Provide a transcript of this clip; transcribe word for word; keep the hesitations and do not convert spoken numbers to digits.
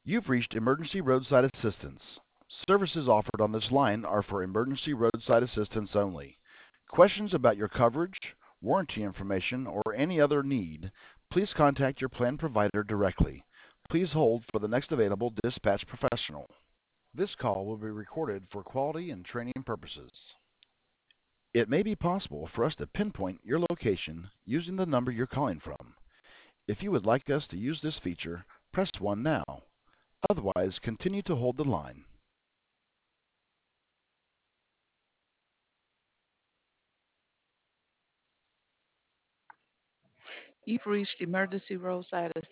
You've reached Emergency Roadside Assistance. Services offered on this line are for emergency roadside assistance only. Questions about your coverage, warranty information, or any other need, please contact your plan provider directly. Please hold for the next available dispatch professional. This call will be recorded for quality and training purposes. It may be possible for us to pinpoint your location using the number you're calling from. If you would like us to use this feature, press one now. Otherwise, continue to hold the line. You've reached Emergency Roadside